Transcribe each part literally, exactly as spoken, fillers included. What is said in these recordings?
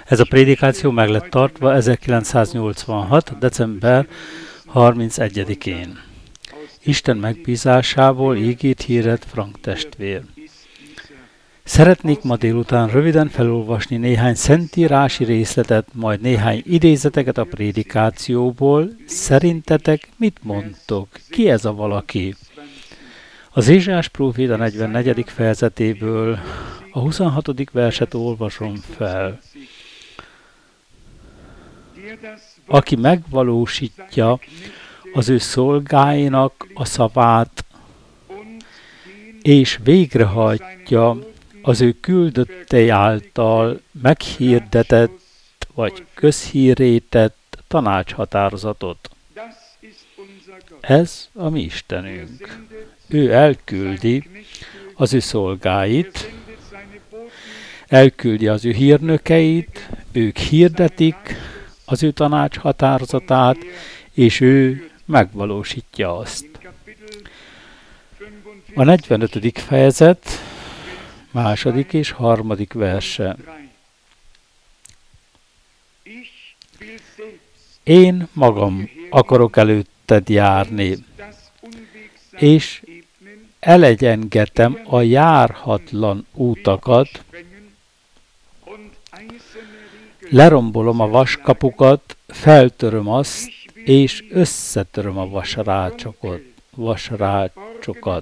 Ez a prédikáció meg lett tartva ezerkilencszáznyolcvanhat. december harmincegyedikén. Isten megbízásából ígért híret Frank testvér. Szeretnék ma délután röviden felolvasni néhány szentírási részletet, majd néhány idézeteket a prédikációból. Szerintetek mit mondtok? Ki ez a valaki? Az Ézsaiás próféta negyvennegyedik fejezetéből a huszonhatodik verset olvasom fel. Aki megvalósítja az ő szolgáinak a szavát, és végrehajtja az ő küldöttei által meghirdetett vagy közhírrétett tanácshatározatot. Ez a mi Istenünk. Ő elküldi az ő szolgáit, elküldi az ő hírnökeit, ők hirdetik az ő tanácshatározatát, és ő megvalósítja azt. A negyvenötödik fejezet második és harmadik verse. Én magam akarok előtted járni, és elegyengetem a járhatlan útakat, lerombolom a vaskapukat, feltöröm azt, és összetöröm a vasrácsokat. vasrácsokat.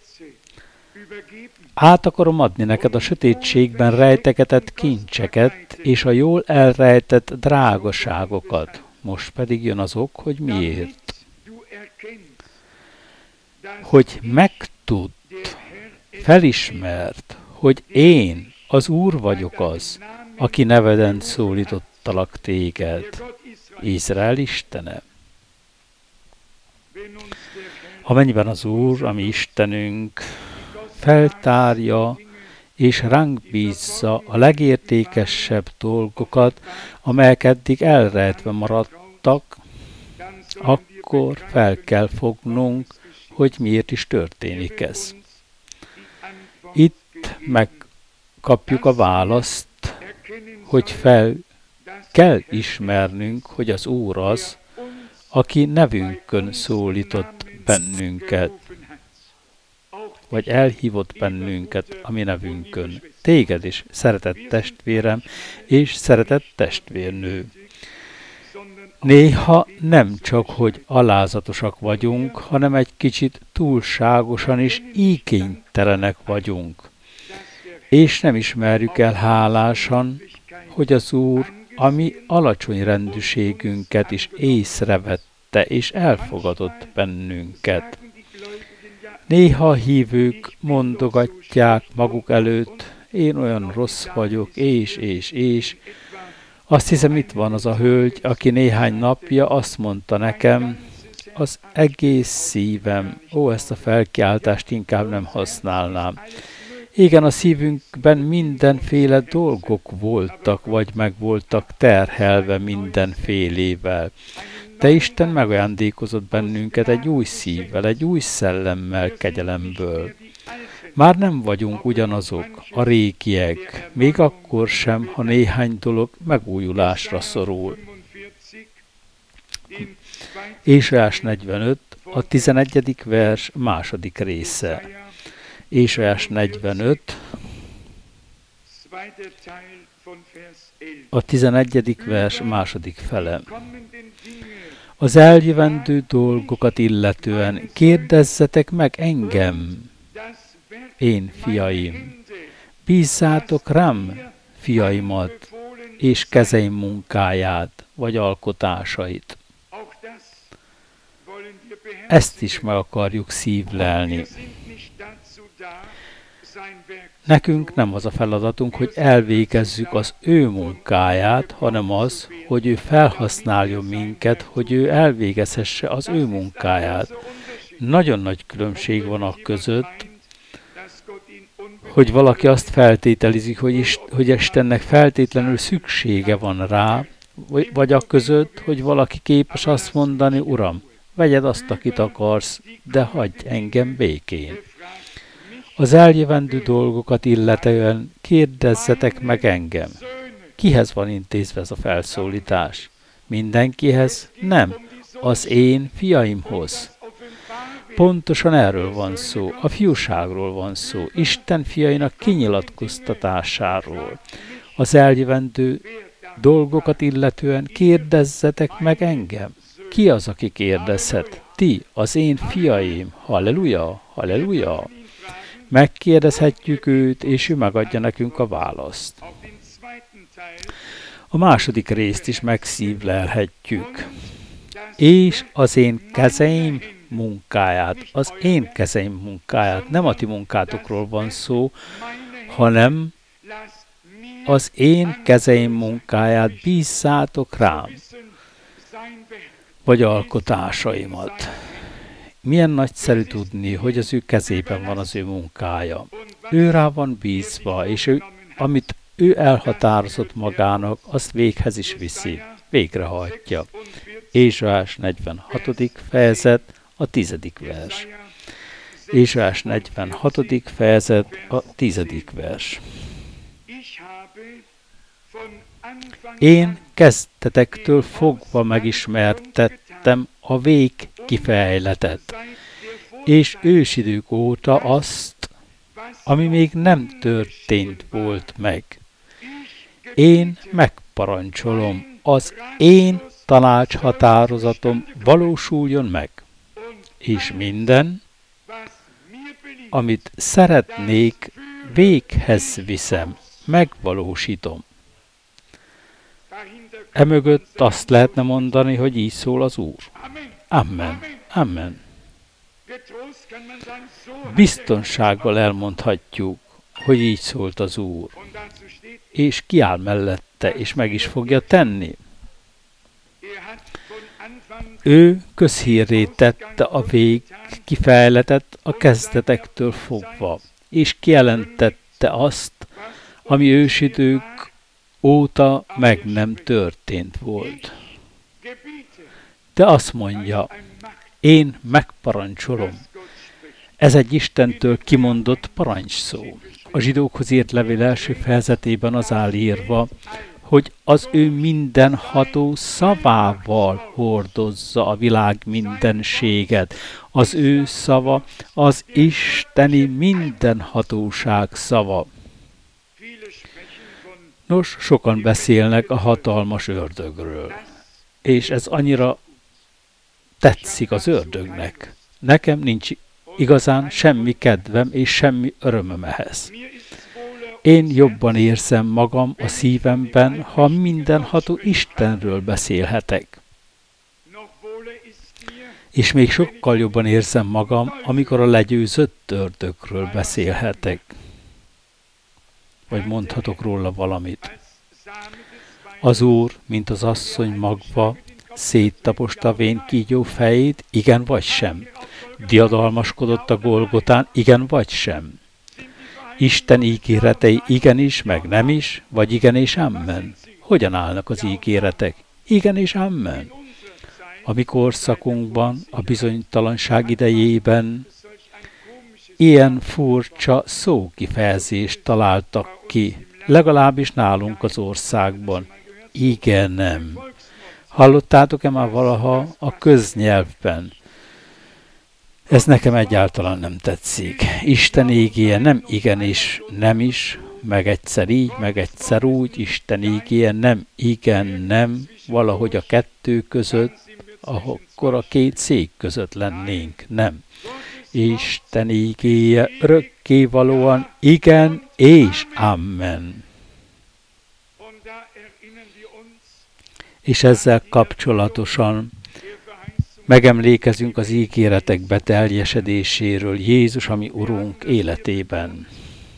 Át akarom adni neked a sötétségben rejtegetett kincseket, és a jól elrejtett drágaságokat. Most pedig jön az ok, hogy miért. Hogy megtudd, felismert, hogy én, az Úr vagyok az, aki neveden szólítottalak téged, Izrael Istene. Amennyiben az Úr, ami Istenünk, feltárja és ránk bízza a legértékesebb dolgokat, amelyek eddig elrejtve maradtak, akkor fel kell fognunk, hogy miért is történik ez. Itt megkapjuk a választ, hogy fel kell ismernünk, hogy az Úr az, aki nevünkön szólított bennünket, vagy elhívott bennünket a mi nevünkön. Téged is, szeretett testvérem és szeretett testvérnő. Néha nem csak, hogy alázatosak vagyunk, hanem egy kicsit túlságosan is igénytelenek vagyunk. És nem ismerjük el hálásan, hogy az Úr a mi alacsony rendűségünket is észrevette és elfogadott bennünket. Néha a hívők mondogatják maguk előtt, én olyan rossz vagyok, és, és, és. Azt hiszem, itt van az a hölgy, aki néhány napja azt mondta nekem, az egész szívem, ó, ezt a felkiáltást inkább nem használnám. Igen, a szívünkben mindenféle dolgok voltak, vagy meg voltak terhelve mindenfélével. De Isten megajándékozott bennünket egy új szívvel, egy új szellemmel kegyelemből. Már nem vagyunk ugyanazok, a régiek, még akkor sem, ha néhány dolog megújulásra szorul. Ézsaiás negyvenöt, a tizenegyedik vers második része. Ézsaiás negyvenöt, a tizenegyedik vers második fele. Az eljövendő dolgokat illetően kérdezzetek meg engem, én fiaim. Bízzátok rám, fiaimat, és kezeim munkáját, vagy alkotásait. Ezt is meg akarjuk szívlelni. Nekünk nem az a feladatunk, hogy elvégezzük az ő munkáját, hanem az, hogy ő felhasználjon minket, hogy ő elvégezhesse az ő munkáját. Nagyon nagy különbség van a között, hogy valaki azt feltételizik, hogy, is, hogy Istennek feltétlenül szüksége van rá, vagy, vagy a között, hogy valaki képes azt mondani, Uram, vegyed azt, akit akarsz, de hagyj engem békén. Az eljövendő dolgokat illetően kérdezzetek meg engem. Kihez van intézve ez a felszólítás? Mindenkihez? Nem. Az én fiaimhoz. Pontosan erről van szó. A fiúságról van szó. Isten fiainak kinyilatkoztatásáról. Az eljövendő dolgokat illetően kérdezzetek meg engem. Ki az, aki kérdezhet? Ti, az én fiaim. Halleluja, halleluja. Megkérdezhetjük őt, és ő megadja nekünk a választ. A második részt is megszívlelhetjük. És az én kezeim munkáját, az én kezeim munkáját, nem a ti munkátokról van szó, hanem az én kezeim munkáját bízzátok rám, vagy alkotásaimat. Milyen nagyszerű tudni, hogy az ő kezében van az ő munkája. Ő rá van bízva, és ő, amit ő elhatározott magának, azt véghez is viszi, végrehajtja. Ézsaiás negyvenhatodik fejezet, a tizedik vers. Ézsaiás negyvenhatodik fejezet, a tizedik vers. Én kezdetektől fogva megismertettem a vég kifejletet, és ősidők óta azt, ami még nem történt volt meg. Én megparancsolom, az én tanácshatározatom valósuljon meg, és minden, amit szeretnék, véghez viszem, megvalósítom. Emögött azt lehetne mondani, hogy így szól az Úr. Amen. Amen. Biztonsággal elmondhatjuk, hogy így szólt az Úr, és kiáll mellette, és meg is fogja tenni. Ő közhírré tette a vég kifejletet a kezdetektől fogva, és kijelentette azt, ami ősidők óta meg nem történt volt. De azt mondja, én megparancsolom. Ez egy Istentől kimondott parancsszó. A zsidókhoz írt levél első fejezetében az áll írva, hogy az ő mindenható szavával hordozza a világ mindenséget. Az ő szava az isteni mindenhatóság szava. Nos, sokan beszélnek a hatalmas ördögről, és ez annyira tetszik az ördögnek. Nekem nincs igazán semmi kedvem és semmi örömöm ehhez. Én jobban érzem magam a szívemben, ha mindenható Istenről beszélhetek. És még sokkal jobban érzem magam, amikor a legyőzött ördögről beszélhetek. Vagy mondhatok róla valamit. Az Úr, mint az asszony magva, széttaposta vén kígyó fejét, igen vagy sem. Diadalmaskodott a Golgotán, igen vagy sem. Isten ígéretei igenis, meg nem is, vagy igen és amen. Hogyan állnak az ígéretek? Igen és amen. A mi korszakunkban, a bizonytalanság idejében ilyen furcsa szókifejezést találtak ki, legalábbis nálunk az országban. Igen, nem. Hallottátok-e már valaha a köznyelvben? Ez nekem egyáltalán nem tetszik. Isten ígéje nem igen és nem is, meg egyszer így, meg egyszer úgy. Isten ígéje nem igen, nem, valahogy a kettő között, akkor a két szék között lennénk, nem. Isten ígéje örökkévalóan igen és amen. És ezzel kapcsolatosan megemlékezünk az ígéretek beteljesedéséről Jézus, ami Urunk életében.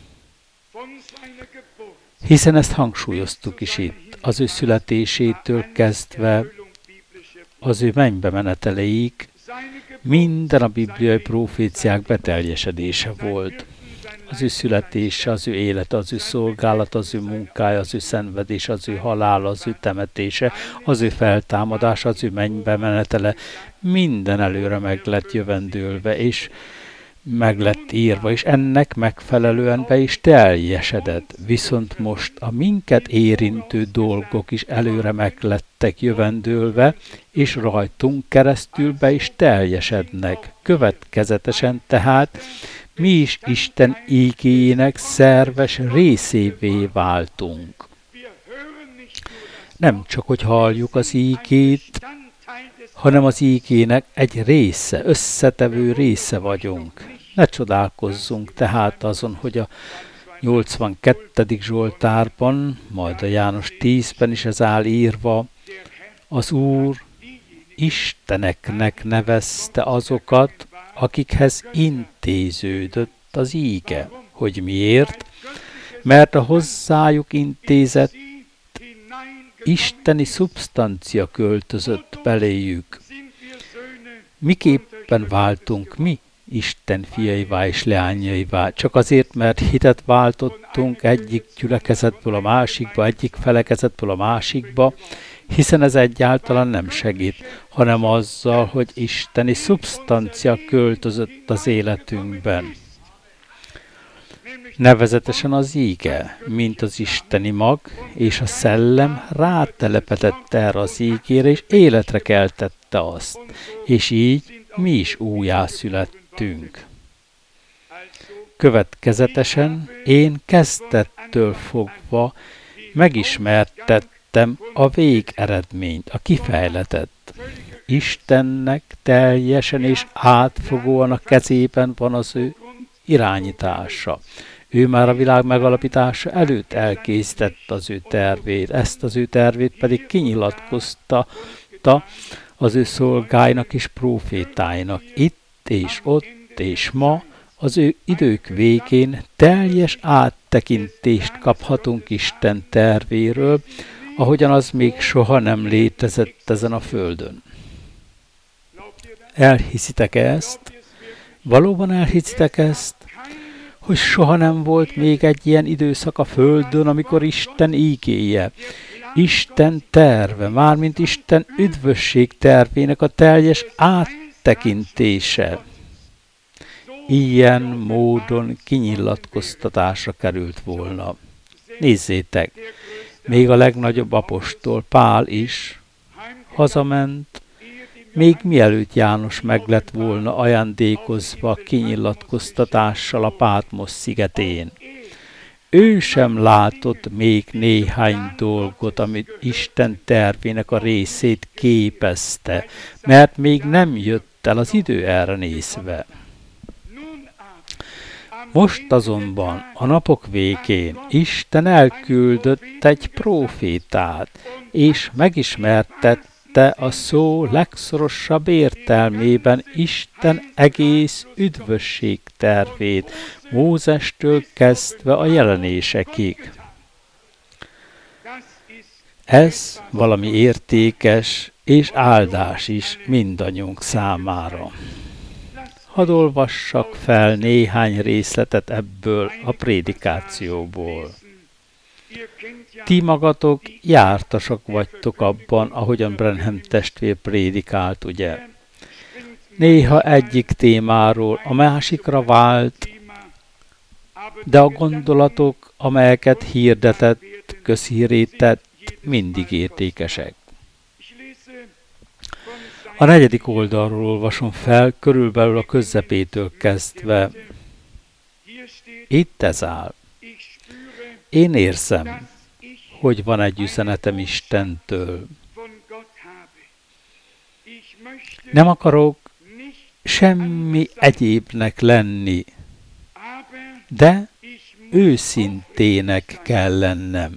Hiszen ezt hangsúlyoztuk is itt, az ő születésétől kezdve az ő mennybe meneteleig minden a bibliai proféciák beteljesedése volt. Az ő születése, az ő élete, az ő szolgálat, az ő munkája, az ő szenvedés, az ő halála, az ő temetése, az ő feltámadása, az ő mennybe menetele, minden előre meg lett jövendőlve, és meg lett írva, és ennek megfelelően be is teljesedett. Viszont most a minket érintő dolgok is előre meg lettek jövendőlve, és rajtunk keresztül be is teljesednek. Következetesen tehát mi is Isten ígéjének szerves részévé váltunk. Nem csak, hogy halljuk az ígét, hanem az ígének egy része, összetevő része vagyunk. Ne csodálkozzunk tehát azon, hogy a nyolcvankettedik Zsoltárban, majd a János tízben is ez áll írva, az Úr isteneknek nevezte azokat, akikhez intéződött az íge. Hogy miért? Mert a hozzájuk intézett isteni szubstancia költözött beléjük. Miképpen váltunk mi Isten fiaivá és leányaivá? Csak azért, mert hitet váltottunk egyik gyülekezetből a másikba, egyik felekezetből a másikba, hiszen ez egyáltalán nem segít, hanem azzal, hogy isteni szubstancia költözött az életünkben. Nevezetesen az íge, mint az isteni mag, és a szellem rátelepedett erre az ígére, és életre keltette azt, és így mi is újjászülettünk. Következetesen én kezdettől fogva megismertettem a végeredményt, a kifejletet. Istennek teljesen és átfogóan a kezében van az ő irányítása. Ő már a világ megalapítása előtt elkészítette az ő tervét, ezt az ő tervét pedig kinyilatkoztatta az ő szolgáinak és prófétáinak. Itt és ott és ma az ő idők végén teljes áttekintést kaphatunk Isten tervéről, ahogyan az még soha nem létezett ezen a földön. Elhiszitek ezt? Valóban elhiszitek ezt? Hogy soha nem volt még egy ilyen időszak a földön, amikor Isten ígéje, Isten terve, mármint Isten üdvösség tervének a teljes áttekintése ilyen módon kinyilatkoztatásra került volna. Nézzétek, még a legnagyobb apostol Pál is hazament, még mielőtt János meg lett volna ajándékozva kinyilatkoztatással a Pátmosz szigetén. Ő sem látott még néhány dolgot, amit Isten tervének a részét képezte, mert még nem jött el az idő erre nézve. Most azonban a napok végén Isten elküldött egy prófétát, és megismertette a szó legszorosabb értelmében Isten egész üdvösség tervét, Mózestől kezdve a jelenésekig. Ez valami értékes és áldás is mindannyiunk számára. Hadd olvassak fel néhány részletet ebből a prédikációból. Ti magatok jártasak vagytok abban, ahogyan Branham testvér prédikált, ugye? Néha egyik témáról a másikra vált, de a gondolatok, amelyeket hirdetett, közhírített, mindig értékesek. A negyedik oldalról olvasom fel, körülbelül a közepétől kezdve. Itt ez áll. Én érzem, hogy van egy üzenetem Istentől. Nem akarok semmi egyébnek lenni, de őszintének kell lennem.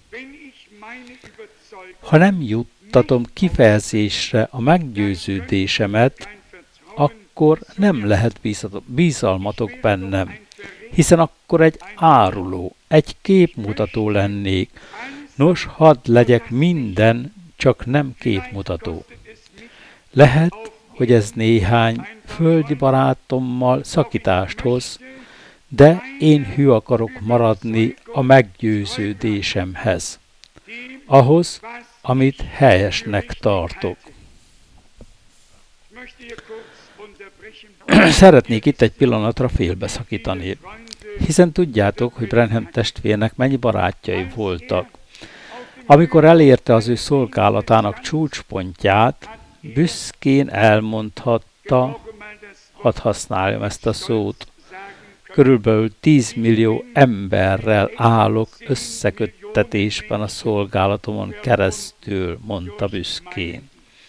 Ha nem juttatom kifejezésre a meggyőződésemet, akkor nem lehet bízalmatok bennem, hiszen akkor egy áruló, egy képmutató lennék. Nos, hadd legyek minden, csak nem képmutató. Lehet, hogy ez néhány földi barátommal szakítást hoz, de én hű akarok maradni a meggyőződésemhez, ahhoz, amit helyesnek tartok. Szeretnék itt egy pillanatra félbeszakítani, hiszen tudjátok, hogy Branham testvérnek mennyi barátjai voltak. Amikor elérte az ő szolgálatának csúcspontját, büszkén elmondhatta, hadd használjam ezt a szót, körülbelül tíz millió emberrel állok összeköttetésben a szolgálatomon keresztül, mondta büszkén.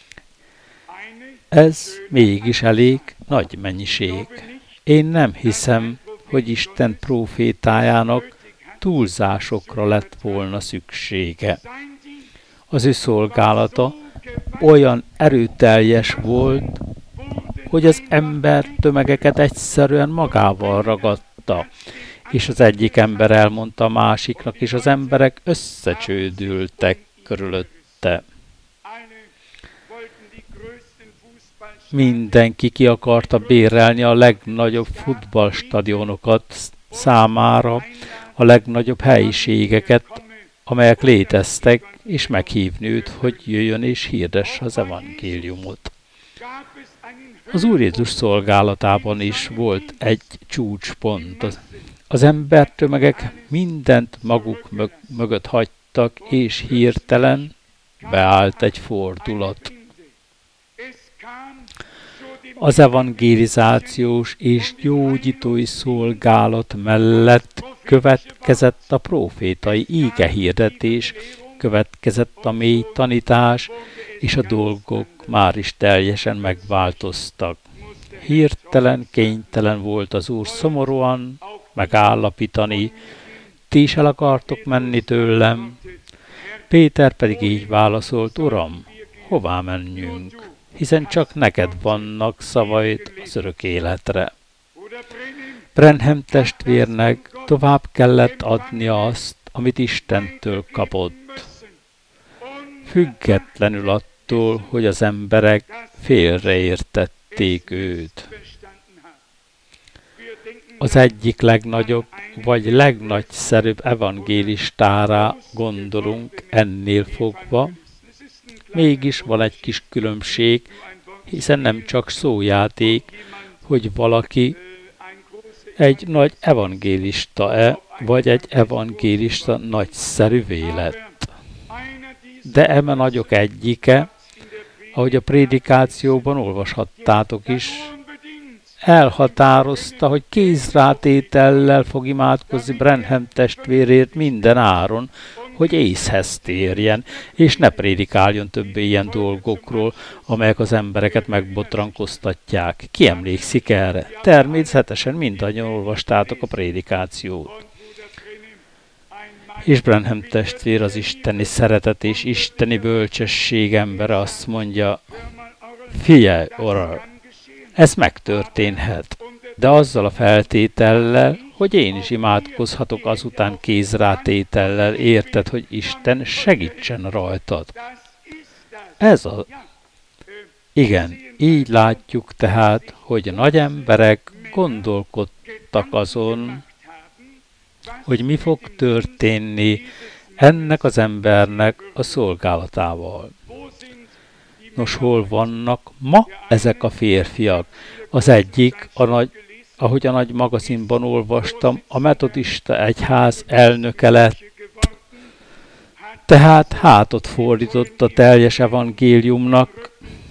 Ez mégis elég nagy mennyiség. Én nem hiszem, hogy Isten prófétájának túlzásokra lett volna szüksége. Az ő szolgálata olyan erőteljes volt, hogy az ember tömegeket egyszerűen magával ragadta, és az egyik ember elmondta a másiknak, és az emberek összecsődültek körülötte. Mindenki ki akarta bérelni a legnagyobb futballstadionokat számára, a legnagyobb helyiségeket, amelyek léteztek, és meghívni őt, hogy jöjjön és hirdesse az evangéliumot. Az Úr Jézus szolgálatában is volt egy csúcspont. Az embertömegek mindent maguk mög- mögött hagytak, és hirtelen beállt egy fordulat. Az evangélizációs és gyógyítói szolgálat mellett következett a prófétai ígehirdetés, következett a mély tanítás, és a dolgok már is teljesen megváltoztak. Hirtelen, kénytelen volt az Úr szomorúan megállapítani, ti is el akartok menni tőlem. Péter pedig így válaszolt, Uram, hová menjünk? Hiszen csak neked vannak szavaid az örök életre. Branham testvérnek tovább kellett adnia azt, amit Istentől kapott. Függetlenül attól, hogy az emberek félreértették őt. Az egyik legnagyobb vagy legnagyszerűbb evangélistára gondolunk ennél fogva, mégis van egy kis különbség, hiszen nem csak szójáték, hogy valaki egy nagy evangélista-e, vagy egy evangélista nagyszerűvé lett. De eme nagyok egyike, ahogy a prédikációban olvashattátok is, elhatározta, hogy kézrátétellel fog imádkozni Branham testvérért minden áron, hogy észhez térjen, és ne prédikáljon többé ilyen dolgokról, amelyek az embereket megbotrankoztatják. Ki emlékszik erre? Természetesen mindannyian olvastátok a prédikációt. És Branham testvér, az isteni szeretet és isteni bölcsesség embere azt mondja, figyelj, Oral, ez megtörténhet, de azzal a feltétellel, hogy én is imádkozhatok azután kézrátétellel, érted, hogy Isten segítsen rajtad. Ez a... Igen, így látjuk tehát, hogy a nagy emberek gondolkodtak azon, hogy mi fog történni ennek az embernek a szolgálatával. Nos, hol vannak ma ezek a férfiak? Az egyik, a nagy, ahogy a nagy magazinban olvastam, a metodista egyház elnöke lett, tehát hátot fordított a teljes evangéliumnak.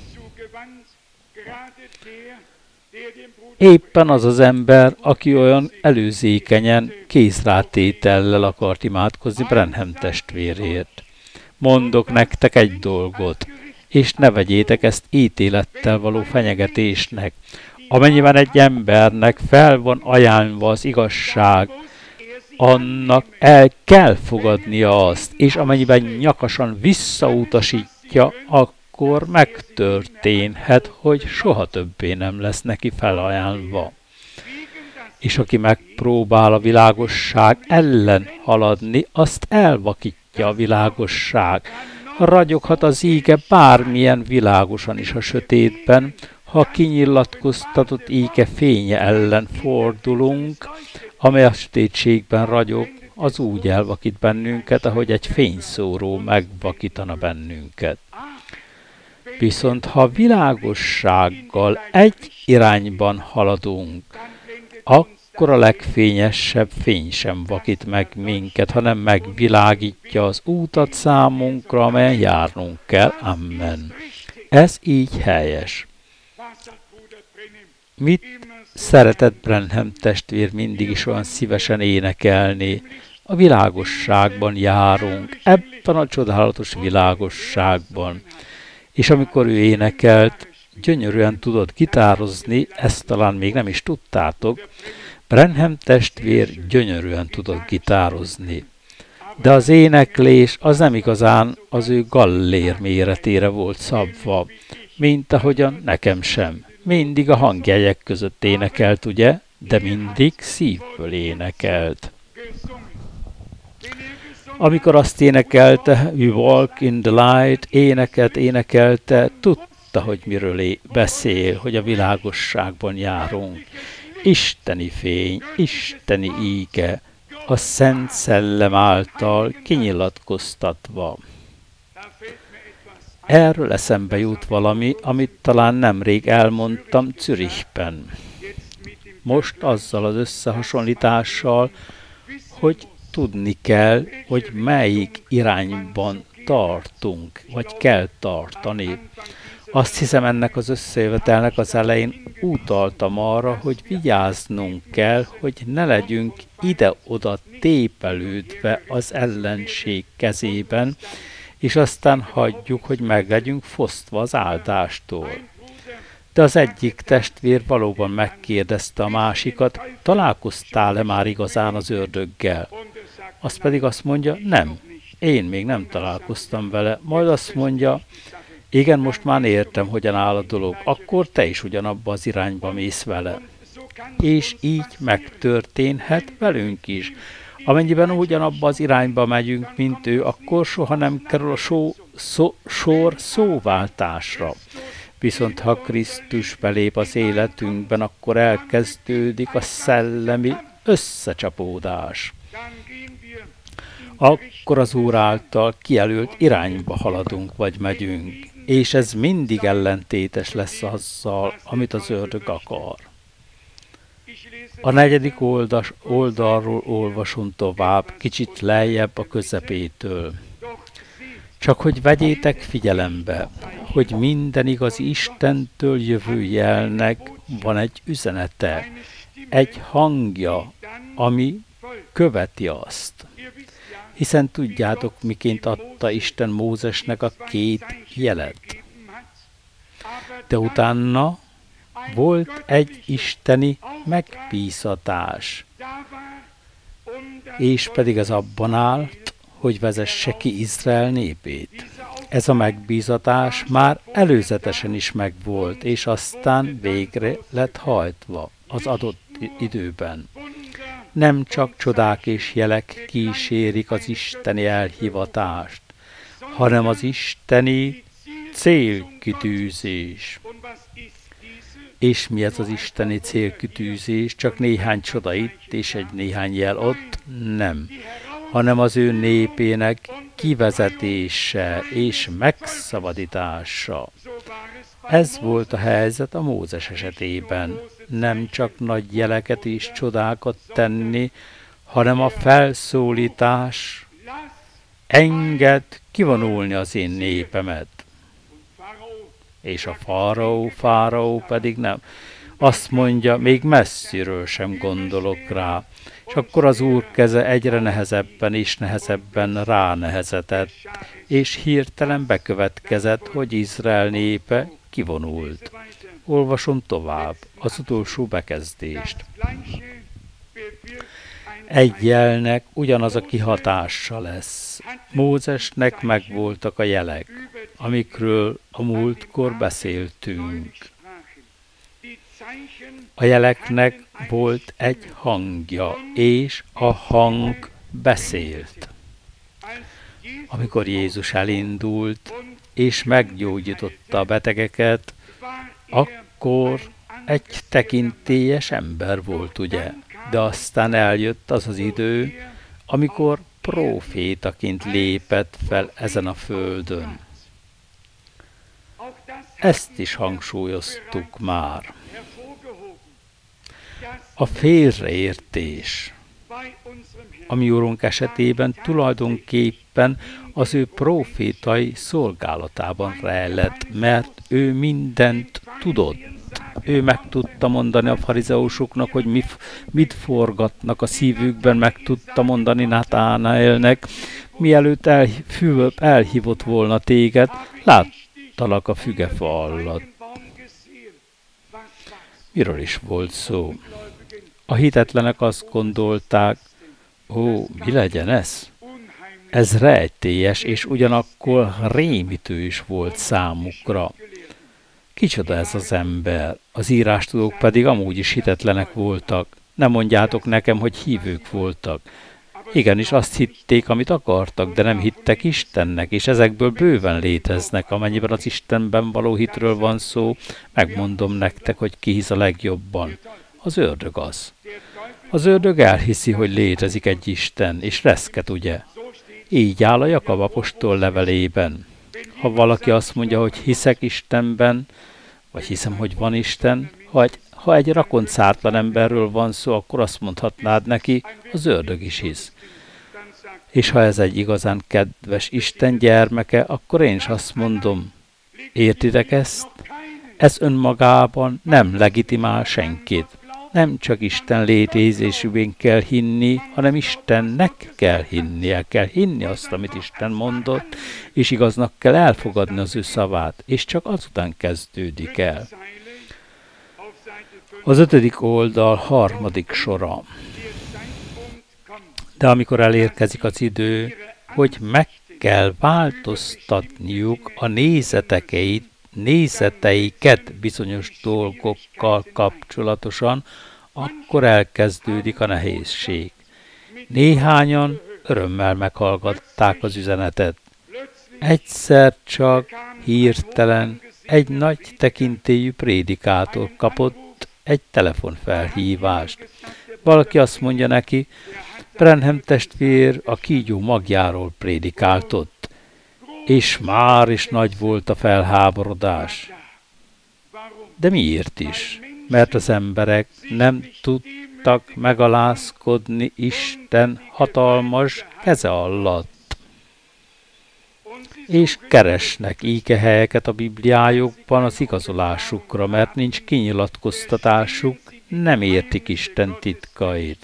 Éppen az az ember, aki olyan előzékenyen kézrátétellel akart imádkozni Branham testvérért. Mondok nektek egy dolgot, és ne vegyétek ezt ítélettel való fenyegetésnek. Amennyiben egy embernek fel van ajánlva az igazság, annak el kell fogadnia azt, és amennyiben nyakasan visszautasítja, akkor megtörténhet, hogy soha többé nem lesz neki felajánlva. És aki megpróbál a világosság ellen haladni, azt elvakítja a világosság. Ragyoghat az íge bármilyen világosan is a sötétben, ha kinyilatkoztatott íge fénye ellen fordulunk, amely a sötétségben ragyog, az úgy elvakít bennünket, ahogy egy fényszóró megvakítana bennünket. Viszont ha világossággal egy irányban haladunk, akkor a legfényesebb fény sem vakít meg minket, hanem megvilágítja az útat számunkra, amelyen járnunk kell. Amen. Ez így helyes. Mit szeretett Branham testvér mindig is olyan szívesen énekelni? A világosságban járunk, ebben a csodálatos világosságban. És amikor ő énekelt, gyönyörűen tudott gitározni, ezt talán még nem is tudtátok, Branham testvér gyönyörűen tudott gitározni. De az éneklés az nem igazán az ő gallér méretére volt szabva, mint ahogyan nekem sem. Mindig a hangjegyek között énekelt, ugye? De mindig szívből énekelt. Amikor azt énekelte, We Walk in the Light, éneket énekelte, tudta, hogy miről beszél, hogy a világosságban járunk. Isteni fény, isteni íge, a Szent Szellem által kinyilatkoztatva. Erről eszembe jut valami, amit talán nemrég elmondtam Zürichben. Most azzal az összehasonlítással, hogy tudni kell, hogy melyik irányban tartunk, vagy kell tartani. Azt hiszem, ennek az összejövetelnek az elején utaltam arra, hogy vigyáznunk kell, hogy ne legyünk ide-oda tépelődve az ellenség kezében, és aztán hagyjuk, hogy meg legyünk fosztva az áldástól. De az egyik testvér valóban megkérdezte a másikat, találkoztál-e már igazán az ördöggel? Az pedig azt mondja, nem, én még nem találkoztam vele. Majd azt mondja, igen, most már értem, hogyan áll a dolog, akkor te is ugyanabba az irányba mész vele. És így megtörténhet velünk is. Amennyiben ugyanabba az irányba megyünk, mint ő, akkor soha nem kerül a só, szó, sor szóváltásra. Viszont ha Krisztus belép az életünkben, akkor elkezdődik a szellemi összecsapódás. Akkor az Úr által kijelölt irányba haladunk vagy megyünk, és ez mindig ellentétes lesz azzal, amit az ördög akar. A negyedik oldas, oldalról olvasom tovább, kicsit lejjebb a közepétől. Csak hogy vegyétek figyelembe, hogy minden igazi Istentől jövő jelnek van egy üzenete, egy hangja, ami követi azt. Hiszen tudjátok, miként adta Isten Mózesnek a két jelet. De utána volt egy isteni megbízatás, és pedig az abban állt, hogy vezesse ki Izrael népét. Ez a megbízatás már előzetesen is megvolt, és aztán végre lett hajtva az adott időben. Nem csak csodák és jelek kísérik az isteni elhivatást, hanem az isteni célkitűzés. És mi ez az isteni célkitűzés? Csak néhány csoda itt és egy néhány jel ott? Nem. Hanem az ő népének kivezetése és megszabadítása. Ez volt a helyzet a Mózes esetében. Nem csak nagy jeleket és csodákat tenni, hanem a felszólítás, engedd kivonulni az én népemet. És a fáraó, fáraó pedig nem. Azt mondja, még messziről sem gondolok rá. És akkor az Úr keze egyre nehezebben és nehezebben ránehezetett, és hirtelen bekövetkezett, hogy Izrael népe kivonult. Olvasom tovább az utolsó bekezdést. Egy jelnek ugyanaz a kihatása lesz. Mózesnek megvoltak a jelek, amikről a múltkor beszéltünk. A jeleknek volt egy hangja, és a hang beszélt. Amikor Jézus elindult, és meggyógyította a betegeket, akkor egy tekintélyes ember volt, ugye? De aztán eljött az az idő, amikor prófétaként lépett fel ezen a földön. ezt is hangsúlyoztuk már. A félreértés a mi Urunk esetében tulajdonképpen az ő profétai szolgálatában rejlett, mert ő mindent tudott. Ő meg tudta mondani a farizeusoknak, hogy mi, mit forgatnak a szívükben, meg tudta mondani Natánaelnek, mielőtt el, Fülöp elhívott volna téged, láttalak a fügefa alatt. Miről is volt szó? A hitetlenek azt gondolták, ó, mi legyen ez? Ez rejtélyes, és ugyanakkor rémítő is volt számukra. Kicsoda ez az ember? Az írástudók pedig amúgy is hitetlenek voltak. Nem mondjátok nekem, hogy hívők voltak. Igenis azt hitték, amit akartak, de nem hittek Istennek, és ezekből bőven léteznek. Amennyiben az Istenben való hitről van szó, megmondom nektek, hogy ki hisz a legjobban. Az ördög az. Az ördög elhiszi, hogy létezik egy Isten, és reszket, ugye? Így áll a Jakab apostol levelében. Ha valaki azt mondja, hogy hiszek Istenben, vagy hiszem, hogy van Isten, ha egy, ha egy rakoncártlan emberről van szó, akkor azt mondhatnád neki, az ördög is hisz. És ha ez egy igazán kedves Isten gyermeke, akkor én is azt mondom, értitek ezt? Ez önmagában nem legitimál senkit. Nem csak Isten létezésűben kell hinni, hanem Istennek kell hinnie, kell hinni azt, amit Isten mondott, és igaznak kell elfogadni az ő szavát, és csak azután kezdődik el. Az ötödik oldal harmadik sora. De amikor elérkezik az idő, hogy meg kell változtatniuk a nézetekeit, nézeteiket bizonyos dolgokkal kapcsolatosan, akkor elkezdődik a nehézség. Néhányan örömmel meghallgatták az üzenetet. Egyszer csak hirtelen egy nagy tekintélyű prédikátor kapott egy telefonfelhívást. Valaki azt mondja neki, Branham testvér a kígyó magjáról prédikáltott. És már is nagy volt a felháborodás. De miért is? Mert az emberek nem tudtak megalázkodni Isten hatalmas keze alatt. És keresnek ígehelyeket a Bibliájukban az igazolásukra, mert nincs kinyilatkoztatásuk, nem értik Isten titkait.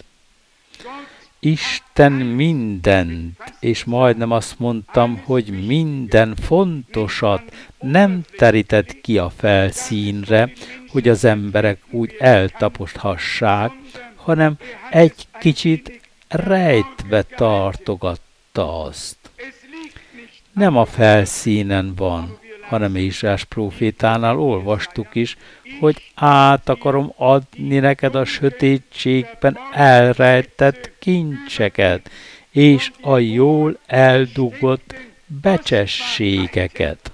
Isten mindent, és majdnem azt mondtam, hogy minden fontosat nem terített ki a felszínre, hogy az emberek úgy eltaposhassák, hanem egy kicsit rejtve tartogatta azt. Nem a felszínen van, hanem Ézsaiás prófétánál olvastuk is, hogy át akarom adni neked a sötétségben elrejtett kincseket, és a jól eldugott becsességeket.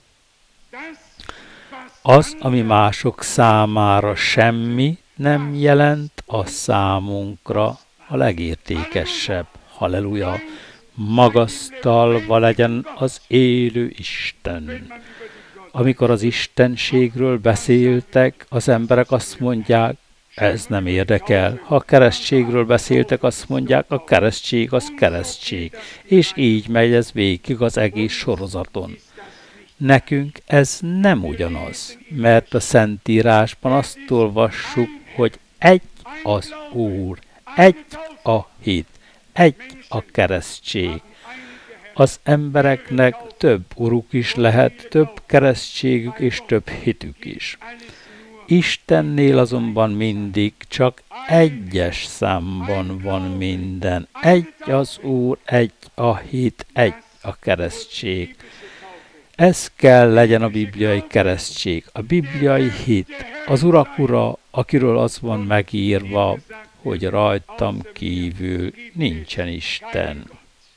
Az, ami mások számára semmi, nem jelent a számunkra a legértékesebb. Halleluja! Magasztalva legyen az élő Isten. Amikor az istenségről beszéltek, az emberek azt mondják, ez nem érdekel. Ha a keresztségről beszéltek, azt mondják, a keresztség az keresztség. És így megy ez végig az egész sorozaton. Nekünk ez nem ugyanaz, mert a Szentírásban azt olvassuk, hogy egy az Úr, egy a hit, egy a keresztség. Az embereknek több uruk is lehet, több keresztségük és több hitük is. Istennél azonban mindig csak egyes számban van minden. Egy az Úr, egy a hit, egy a keresztség. Ez kell legyen a bibliai keresztség, a bibliai hit, az Urak ura, akiről az van megírva, hogy rajtam kívül nincsen Isten.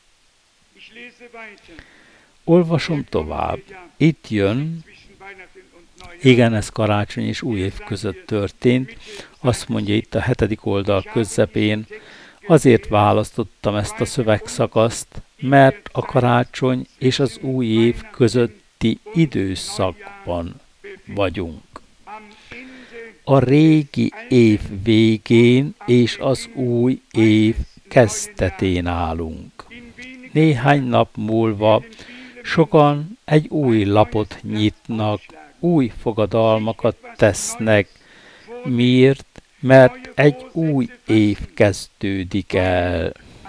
Olvasom tovább. Itt jön, igen, ez karácsony és új év között történt, azt mondja itt a hetedik oldal közepén, azért választottam ezt a szövegszakaszt, mert a karácsony és az új év közötti időszakban vagyunk. A régi év végén és az új év kezdetén állunk. Néhány nap múlva sokan egy új lapot nyitnak, új fogadalmakat tesznek. Miért? Mert egy új év kezdődik el.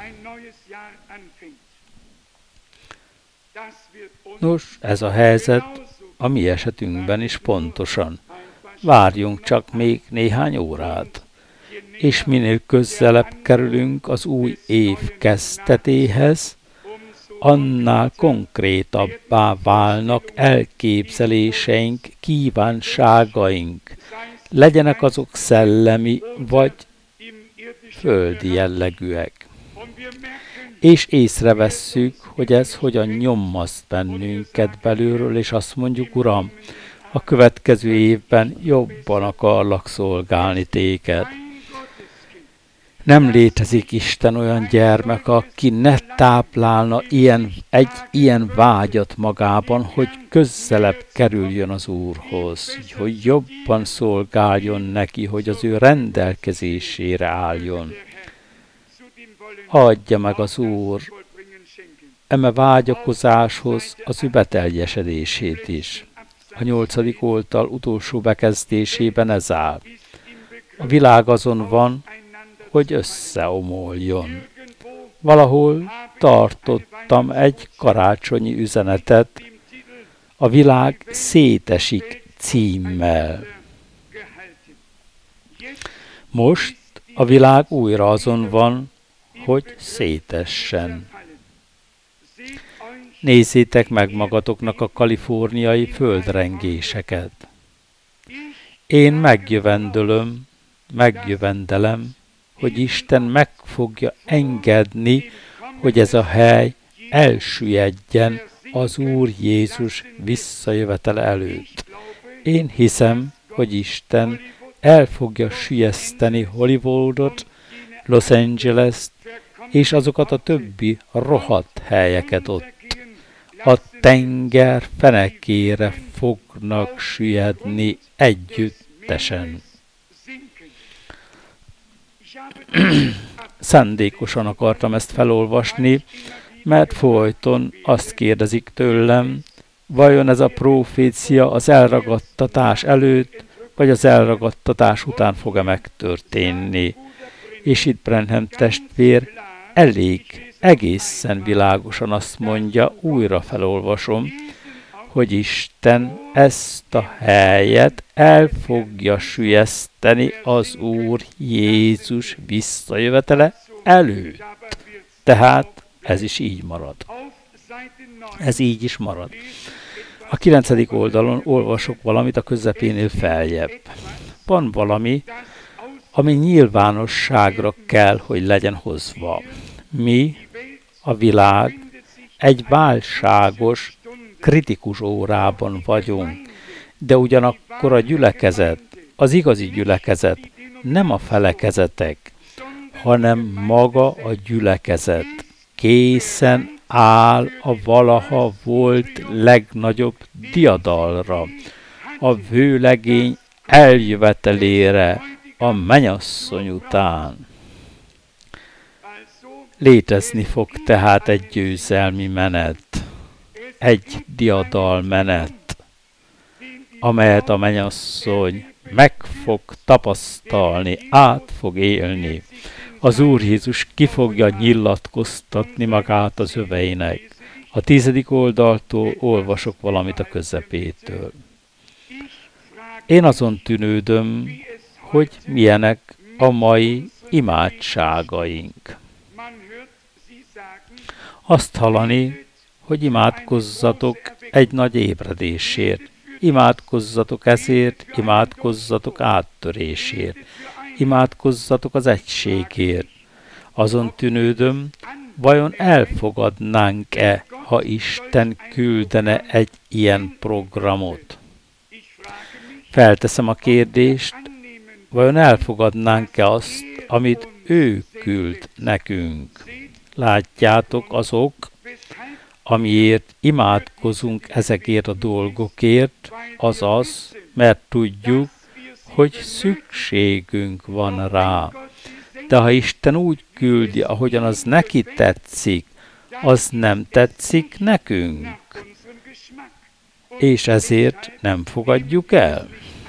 Nos, ez a helyzet a mi esetünkben is pontosan. Várjunk csak még néhány órát, és minél közelebb kerülünk az új év kezdetéhez, annál konkrétabbá válnak elképzeléseink, kívánságaink, legyenek azok szellemi vagy földi jellegűek. És észrevesszük, hogy ez hogyan nyommaszt bennünket belülről, és azt mondjuk, Uram, a következő évben jobban akarlak szolgálni téged. Nem létezik Isten olyan gyermek, aki ne táplálna ilyen, egy ilyen vágyat magában, hogy közelebb kerüljön az Úrhoz, hogy jobban szolgáljon neki, hogy az ő rendelkezésére álljon. Adja meg az Úr eme vágyakozáshoz az ő beteljesedését is. A nyolcadik oldal utolsó bekezdésében ez áll. A világ azon van, hogy összeomoljon. Valahol tartottam egy karácsonyi üzenetet, a világ szétesik címmel. Most a világ újra azon van, hogy szétessen. Nézzétek meg magatoknak a kaliforniai földrengéseket. Én megjövendölöm, megjövendelem, hogy Isten meg fogja engedni, hogy ez a hely elsüllyedjen az Úr Jézus visszajövetele előtt. Én hiszem, hogy Isten el fogja sülyeszteni Hollywoodot, Los Angeles-t és azokat a többi rohadt helyeket ott. A tenger fenekére fognak süllyedni együttesen. Szándékosan akartam ezt felolvasni, mert folyton azt kérdezik tőlem, vajon ez a profécia az elragadtatás előtt, vagy az elragadtatás után fog-e megtörténni. És itt Branham testvér elég, egészen világosan azt mondja, újra felolvasom, hogy Isten ezt a helyet el fogja sülyeszteni az Úr Jézus visszajövetele előtt. Tehát ez is így marad. Ez így is marad. A kilencedik oldalon olvasok valamit a közepénél feljebb. Van valami, ami nyilvánosságra kell, hogy legyen hozva. Mi, a világ, egy válságos, kritikus órában vagyunk, de ugyanakkor a gyülekezet, az igazi gyülekezet, nem a felekezetek, hanem maga a gyülekezet készen áll a valaha volt legnagyobb diadalra, a vőlegény eljövetelére, a mennyasszony után. Létezni fog tehát egy győzelmi menet, egy diadal menet, amelyet a mennyasszony meg fog tapasztalni, át fog élni. Az Úr Jézus ki fogja nyilatkoztatni magát az öveinek. A tizedik oldaltól olvasok valamit a közepétől. Én azon tűnődöm, hogy milyenek a mai imádságaink. Azt hallani, hogy imádkozzatok egy nagy ébredésért, imádkozzatok ezért, imádkozzatok áttörésért, imádkozzatok az egységért. Azon tűnődöm, vajon elfogadnánk-e, ha Isten küldene egy ilyen programot? Felteszem a kérdést, vajon elfogadnánk-e azt, amit ő küld nekünk? Látjátok, azok, amiért imádkozunk ezekért a dolgokért, az az, mert tudjuk, hogy szükségünk van rá. De ha Isten úgy küldi, ahogyan az neki tetszik, az nem tetszik nekünk. És ezért nem fogadjuk el.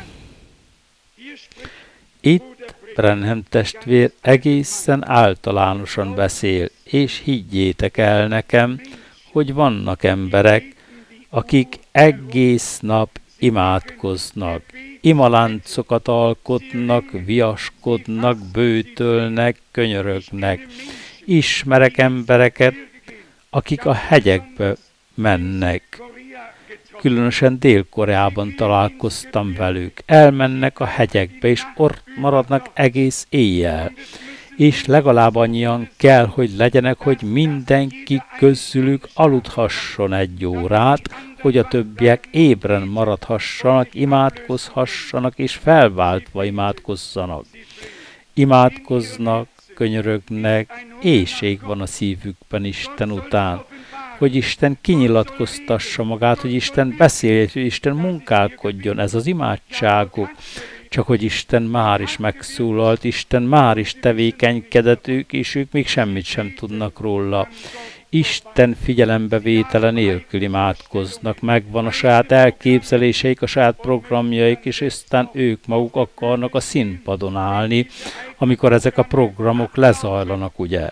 Itt Branham testvér egészen általánosan beszél, és higgyétek el nekem, hogy vannak emberek, akik egész nap imádkoznak, imaláncokat alkotnak, viaskodnak, bőtölnek, könyörögnek. Ismerek embereket, akik a hegyekbe mennek. Különösen Dél-Koreában találkoztam velük. Elmennek a hegyekbe, és ott maradnak egész éjjel. És legalább annyian kell, hogy legyenek, hogy mindenki közülük aludhasson egy órát, hogy a többiek ébren maradhassanak, imádkozhassanak, és felváltva imádkozzanak. Imádkoznak, könyörögnek, éhség van a szívükben Isten után, hogy Isten kinyilatkoztassa magát, hogy Isten beszéljen, hogy Isten munkálkodjon, ez az imádságuk. Csak hogy Isten már is megszólalt, Isten már is tevékenykedett, ők, és ők még semmit sem tudnak róla. Isten figyelembevétele nélkül imádkoznak, megvan a saját elképzeléseik, a saját programjaik, és aztán ők maguk akarnak a színpadon állni, amikor ezek a programok lezajlanak, ugye?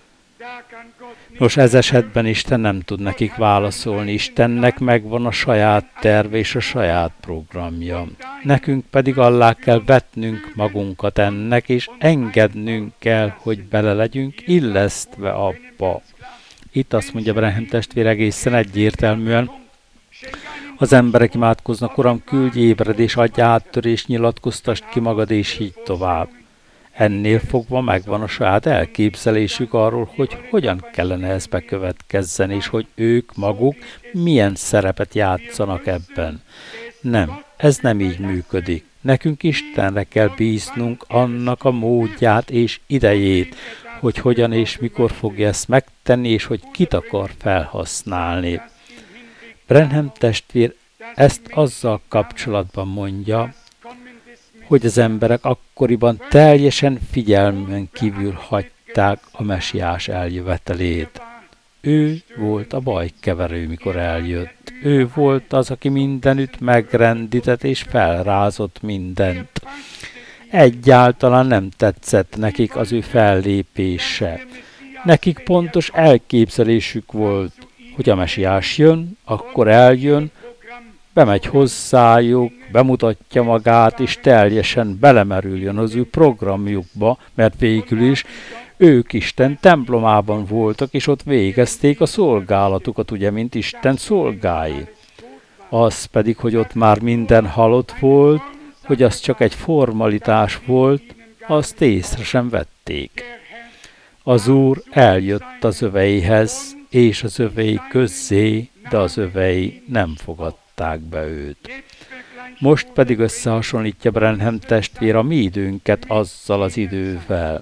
Nos, ez esetben Isten nem tud nekik válaszolni, Istennek megvan a saját terve és a saját programja. Nekünk pedig alá kell vetnünk magunkat ennek, és engednünk kell, hogy bele legyünk illesztve abba. Itt azt mondja Branham testvér egészen egyértelműen, az emberek imádkoznak, Uram, küldj ébredés, adj áttörés, nyilatkoztasd ki magad, és így tovább. Ennél fogva megvan a saját elképzelésük arról, hogy hogyan kellene ez bekövetkezzen, és hogy ők maguk milyen szerepet játszanak ebben. Nem, ez nem így működik. Nekünk Istenre kell bíznunk annak a módját és idejét, hogy hogyan és mikor fogja ezt megtenni, és hogy kit akar felhasználni. Branham testvér ezt azzal kapcsolatban mondja, hogy az emberek akkoriban teljesen figyelmen kívül hagyták a mesiás eljövetelét. Ő volt a bajkeverő, mikor eljött. Ő volt az, aki mindenütt megrendített és felrázott mindent. Egyáltalán nem tetszett nekik az ő fellépése. Nekik pontos elképzelésük volt, hogy a mesiás jön, akkor eljön, bemegy hozzájuk, bemutatja magát, és teljesen belemerüljön az ő programjukba, mert végül is ők Isten templomában voltak, és ott végezték a szolgálatukat, ugye, mint Isten szolgái. Az pedig, hogy ott már minden halott volt, hogy az csak egy formalitás volt, azt észre sem vették. Az Úr eljött az öveihez, és az övei közzé, de az övei nem fogadták be őt. Most pedig összehasonlítja Branham testvér a mi időnket azzal az idővel.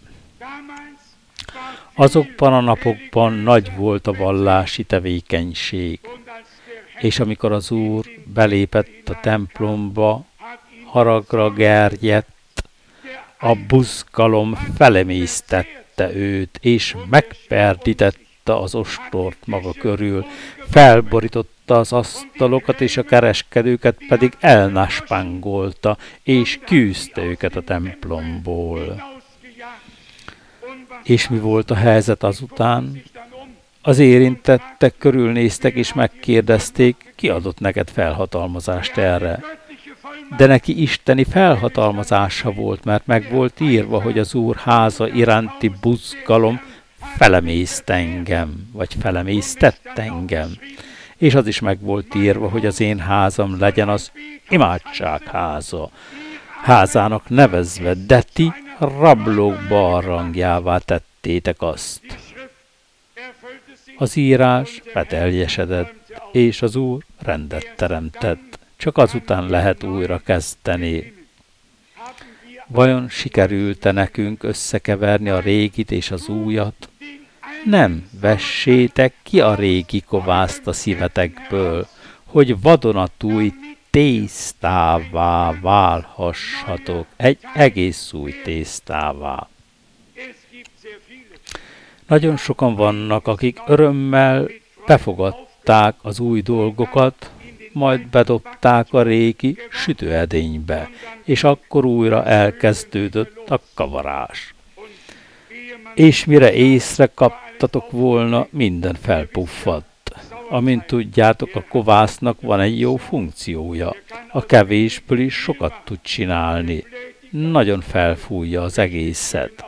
Azokban a napokban nagy volt a vallási tevékenység, és amikor az Úr belépett a templomba, haragra gerjedt, a buzgalom felemésztette őt, és megperdítette az ostort maga körül, felborította az asztalokat, és a kereskedőket pedig elnáspángolta, és kiűzte őket a templomból. És mi volt a helyzet azután? Az érintettek körülnéztek, és megkérdezték, ki adott neked felhatalmazást erre. De neki isteni felhatalmazása volt, mert meg volt írva, hogy az Úr háza iránti buzgalom felemészt engem, vagy felemésztett engem. És az is meg volt írva, hogy az én házam legyen az imádság háza, házának nevezve, de ti rablók barlangjává tettétek azt. Az írás beteljesedett, és az Úr rendet teremtett. Csak azután lehet újra kezdeni. Vajon sikerült-e nekünk összekeverni a régit és az újat? Nem vessétek ki a régi kovászt a szívetekből, hogy vadonatúj tésztává válhassatok, egy egész új tésztává. Nagyon sokan vannak, akik örömmel befogadták az új dolgokat, majd bedobták a régi sütőedénybe, és akkor újra elkezdődött a kavarás. És mire észre kaptatok volna, minden felpuffadt. Amint tudjátok, a kovásznak van egy jó funkciója. A kevésből is sokat tud csinálni. Nagyon felfújja az egészet.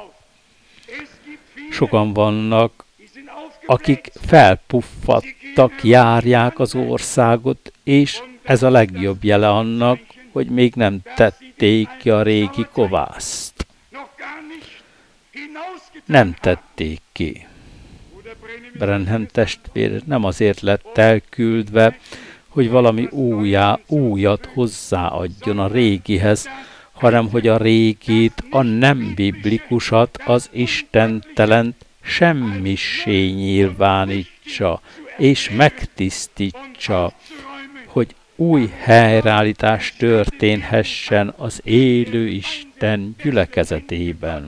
Sokan vannak, akik felpuffadtak, járják az országot, és ez a legjobb jele annak, hogy még nem tették ki a régi kovászt. Nem tették ki. Branham testvér nem azért lett elküldve, hogy valami újjá, újat hozzáadjon a régihez, hanem hogy a régit, a nem biblikusat, az istentelent semmissé nyilvánítsa, és megtisztítsa, hogy új helyreállítás történhessen az élő Isten gyülekezetében.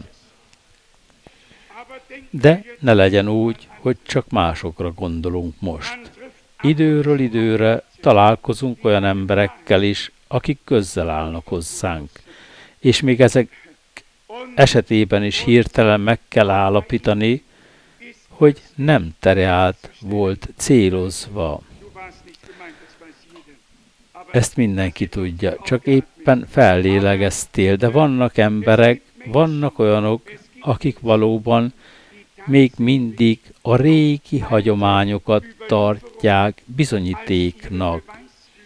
De ne legyen úgy, hogy csak másokra gondolunk most. Időről időre találkozunk olyan emberekkel is, akik közel állnak hozzánk. És még ezek esetében is hirtelen meg kell állapítani, hogy nem tereált volt célozva. Ezt mindenki tudja, csak éppen fellélegeztél, de vannak emberek, vannak olyanok, akik valóban még mindig a régi hagyományokat tartják bizonyítéknak.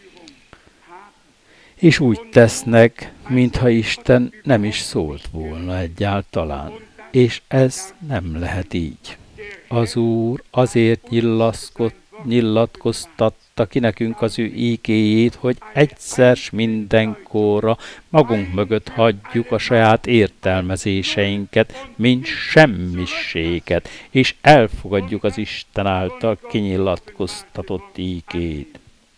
És úgy tesznek, mintha Isten nem is szólt volna egyáltalán. És ez nem lehet így. Az Úr azért nyilatkoztatta ki nekünk az ő ígéjét, hogy egyszer s mindenkorra magunk mögött hagyjuk a saját értelmezéseinket, mint semmiséget, és elfogadjuk az Isten által kinyilatkoztatott ígét.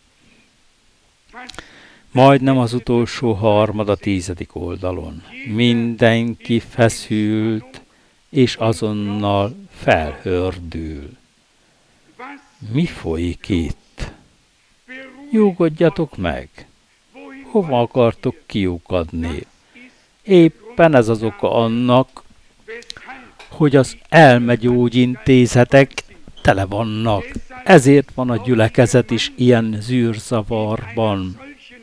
Majdnem az utolsó harmad a tízedik oldalon. Mindenki feszült, és azonnal felhördül. Mi folyik itt? Nyugodjatok meg! Hova akartok kiukadni? Éppen ez az oka annak, hogy az elmegyógyintézetek tele vannak. Ezért van a gyülekezet is ilyen zűrzavarban.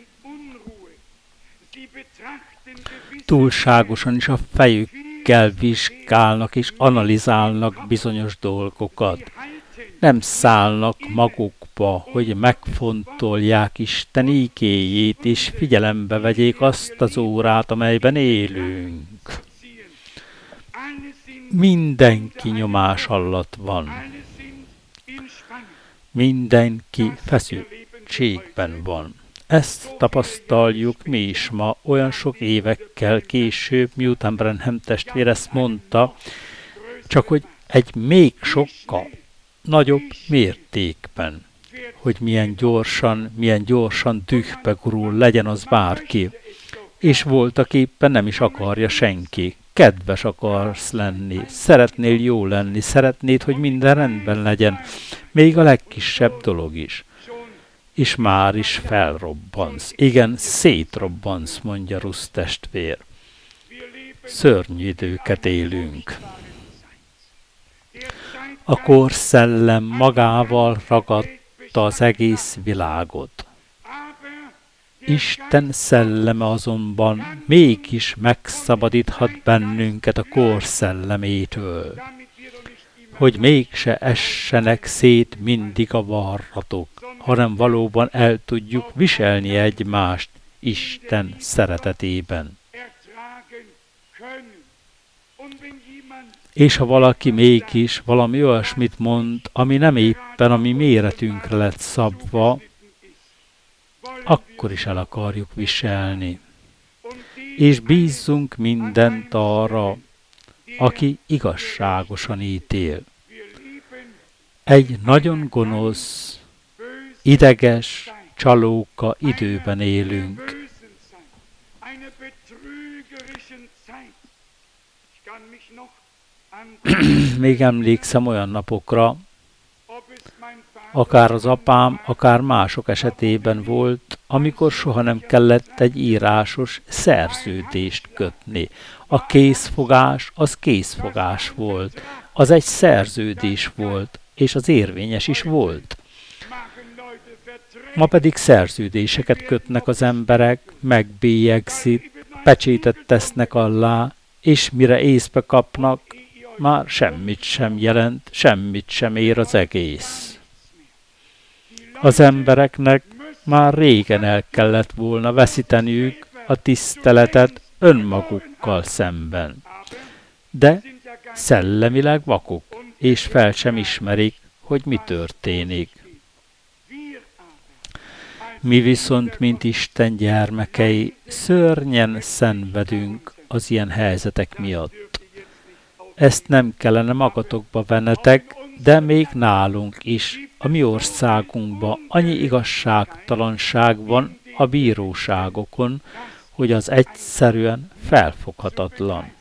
Túlságosan is a fejükkel vizsgálnak és analizálnak bizonyos dolgokat. Nem szállnak magukba, hogy megfontolják Isten ígéjét, és figyelembe vegyék azt az órát, amelyben élünk. Mindenki nyomás alatt van. Mindenki feszültségben van. Ezt tapasztaljuk mi is ma, olyan sok évekkel később, miután Branham testvér ezt mondta, csak hogy egy még sokkal nagyobb mértékben, hogy milyen gyorsan, milyen gyorsan dühbe gurul, legyen az bárki. És voltak éppen nem is akarja senki. Kedves akarsz lenni, szeretnél jó lenni, szeretnéd, hogy minden rendben legyen, még a legkisebb dolog is. És már is felrobbansz. Igen, szétrobbansz, mondja Rusz testvér. Szörnyű időket élünk. A korszellem magával ragadta az egész világot. Isten szelleme azonban mégis megszabadíthat bennünket a korszellemétől, hogy mégse essenek szét mindig a varratok, hanem valóban el tudjuk viselni egymást Isten szeretetében. És ha valaki mégis valami olyasmit mond, ami nem éppen a mi méretünkre lett szabva, akkor is el akarjuk viselni. És bízzunk mindent arra, aki igazságosan ítél. Egy nagyon gonosz, ideges, csalóka időben élünk. Még emlékszem olyan napokra, akár az apám, akár mások esetében volt, amikor soha nem kellett egy írásos szerződést kötni. A készfogás az készfogás volt, az egy szerződés volt, és az érvényes is volt. Ma pedig szerződéseket kötnek az emberek, megbélyegzik, pecsétet tesznek alá, és mire észbe kapnak, már semmit sem jelent, semmit sem ér az egész. Az embereknek már régen el kellett volna veszíteniük a tiszteletet önmagukkal szemben. De szellemileg vakok, és fel sem ismerik, hogy mi történik. Mi viszont, mint Isten gyermekei, szörnyen szenvedünk az ilyen helyzetek miatt. Ezt nem kellene magatokba vennetek, de még nálunk is, a mi országunkban annyi igazságtalanság van a bíróságokon, hogy az egyszerűen felfoghatatlan.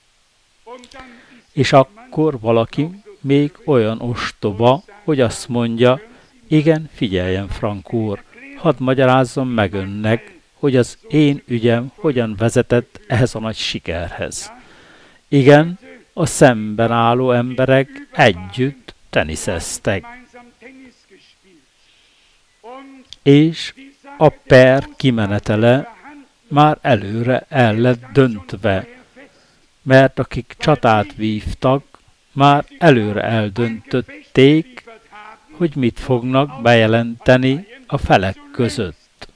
És akkor valaki még olyan ostoba, hogy azt mondja, igen, figyeljen, Frank úr, hadd magyarázzam meg önnek, hogy az én ügyem hogyan vezetett ehhez a nagy sikerhez. Igen, a szemben álló emberek együtt teniszeztek. És a per kimenetele már előre el lett döntve, mert akik csatát vívtak, már előre eldöntötték, hogy mit fognak bejelenteni a felek között.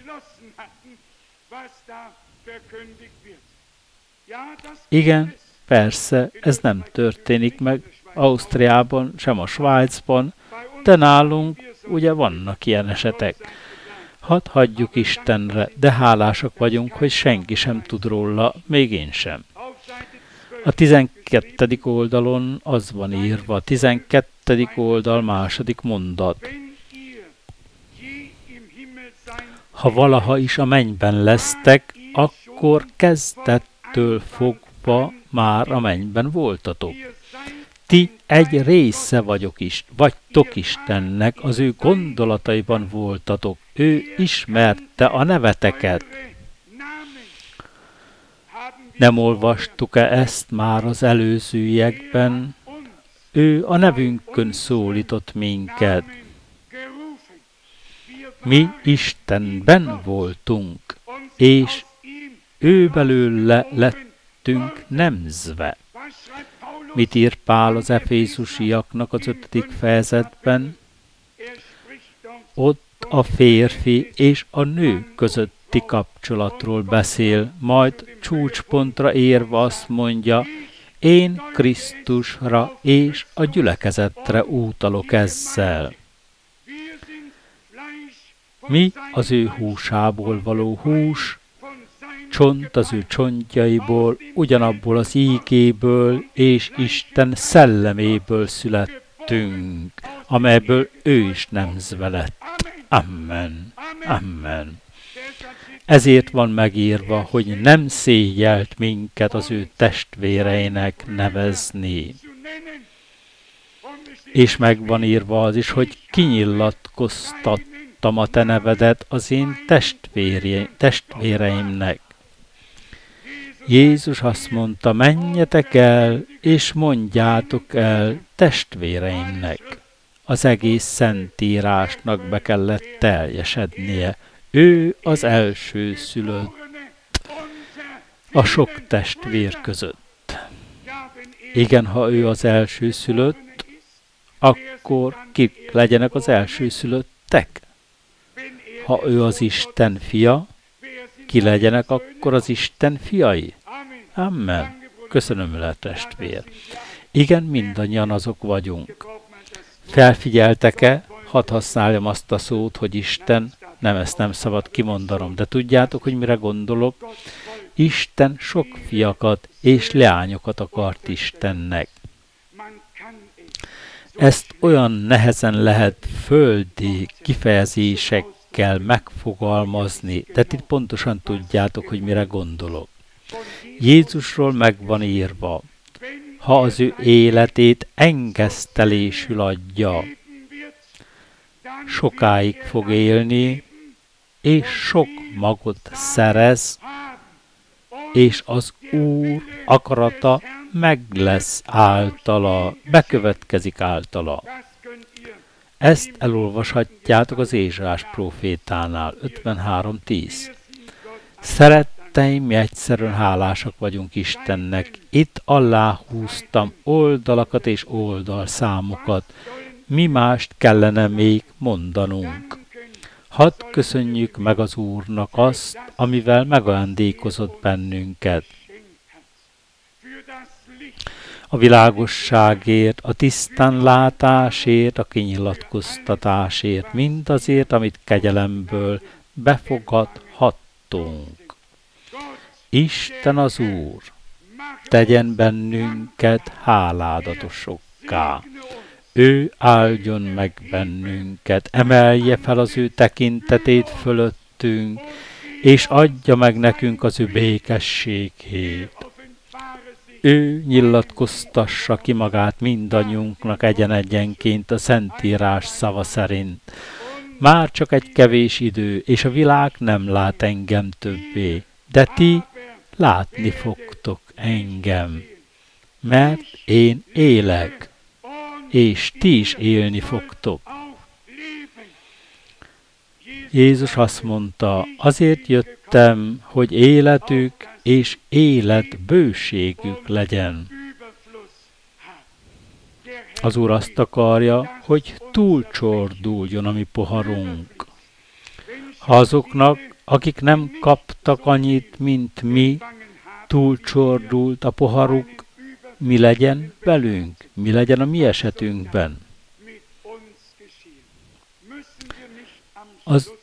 Igen, persze, ez nem történik meg Ausztriában, sem a Svájcban, de nálunk ugye vannak ilyen esetek. Hadd hagyjuk Istenre, de hálásak vagyunk, hogy senki sem tud róla, még én sem. A tizenkettedik oldalon az van írva, a tizenkettedik oldal második mondat. Ha valaha is a mennyben lesztek, akkor kezdettől fogva már a mennyben voltatok. Ti egy része vagyok is, vagytok Istennek, az ő gondolataiban voltatok. Ő ismerte a neveteket. Nem olvastuk-e ezt már az előzőiekben? Ő a nevünkön szólított minket. Mi Istenben voltunk, és ő belőle lettünk nemzve. Mit ír Pál az efézusiaknak az ötödik fejezetben? Ott a férfi és a nő közötti kapcsolatról beszél, majd csúcspontra érve azt mondja, én Krisztusra és a gyülekezetre utalok ezzel. Mi az ő húsából való hús, csont az ő csontjaiból, ugyanabból az ígéből és Isten szelleméből születtünk, amelyből ő is nemzve lett. Amen. Amen. Ezért van megírva, hogy nem szégyelt minket az ő testvéreinek nevezni. És meg van írva az is, hogy kinyilatkoztattam a te nevedet az én testvéreimnek. Jézus azt mondta, menjetek el, és mondjátok el testvéreimnek. Az egész szentírásnak be kellett teljesednie. Ő az első szülött a sok testvér között. Igen, ha ő az első szülött, akkor kik legyenek az első szülöttek? Ha ő az Isten fia, ki legyenek akkor az Isten fiai? Amen. Köszönöm le, testvér. Igen, mindannyian azok vagyunk. Felfigyeltek-e? Hadd használjam azt a szót, hogy Isten, nem, ezt nem szabad kimondanom, de tudjátok, hogy mire gondolok? Isten sok fiakat és leányokat akart Istennek. Ezt olyan nehezen lehet földi kifejezésekkel megfogalmazni, de ti pontosan tudjátok, hogy mire gondolok. Jézusról meg van írva, ha az ő életét engesztelésül adja, sokáig fog élni, és sok magot szerez, és az Úr akarata meg lesz általa, bekövetkezik általa. Ezt elolvashatjátok az Ézsaiás prófétánál, ötvenhárom tíz. Szeretteim, mi egyszerűen hálásak vagyunk Istennek. Itt aláhúztam oldalakat és oldalszámokat. Mi mást kellene még mondanunk? Hadd köszönjük meg az Úrnak azt, amivel megajándékozott bennünket. A világosságért, a tisztánlátásért, a kinyilatkoztatásért, mindazért, amit kegyelemből befogadhattunk. Isten az Úr, tegyen bennünket háládatosokká. Ő áldjon meg bennünket, emelje fel az ő tekintetét fölöttünk, és adja meg nekünk az ő békességét. Ő nyilatkoztassa ki magát mindannyiunknak egyen-egyenként a Szentírás szava szerint. Már csak egy kevés idő, és a világ nem lát engem többé, de ti látni fogtok engem, mert én élek, és ti is élni fogtok. Jézus azt mondta, azért jöttem, hogy életük és életbőségük legyen. Az Úr azt akarja, hogy túlcsorduljon a mi poharunk. Ha azoknak, akik nem kaptak annyit, mint mi, túlcsordult a poharuk, mi legyen velünk? Mi legyen a mi esetünkben? Az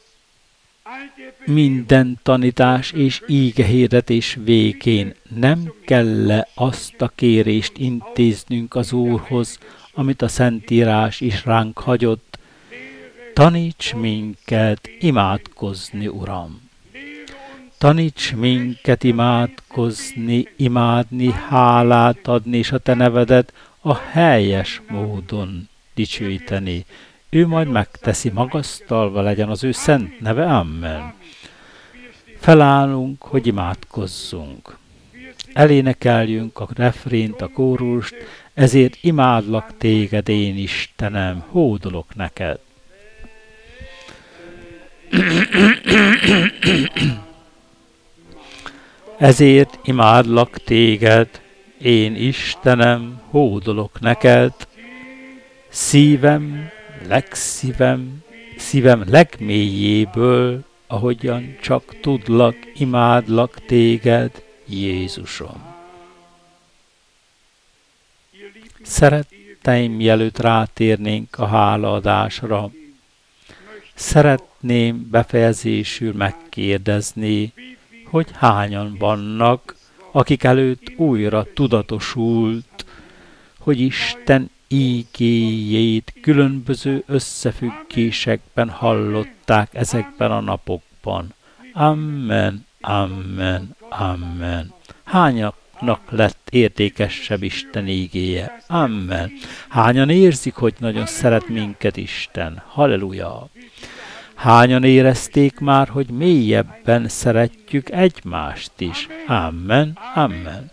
minden tanítás és ígehirdetés végén nem kell-e azt a kérést intéznünk az Úrhoz, amit a Szentírás is ránk hagyott? Taníts minket imádkozni, Uram! Taníts minket imádkozni, imádni, hálát adni, és a te nevedet a helyes módon dicsőíteni. Ő majd megteszi, magasztalva legyen az ő szent neve. Amen. Felállunk, hogy imádkozzunk. Elénekeljünk a refrént, a kórust, ezért imádlak téged, én Istenem, hódolok neked. Ezért imádlak téged, én Istenem, hódolok neked, szívem, legszívem, szívem legmélyéből, ahogyan csak tudlak, imádlak téged, Jézusom. Szeretteim, mielőtt rátérnénk a hálaadásra, szeretném befejezésül megkérdezni, hogy hányan vannak, akik előtt újra tudatosult, hogy Isten ígéjét különböző összefüggésekben hallották ezekben a napokban. Amen, amen, amen. Hányaknak lett értékesebb Isten ígéje? Amen. Hányan érzik, hogy nagyon szeret minket Isten? Halleluja. Hányan érezték már, hogy mélyebben szeretjük egymást is? Amen, amen.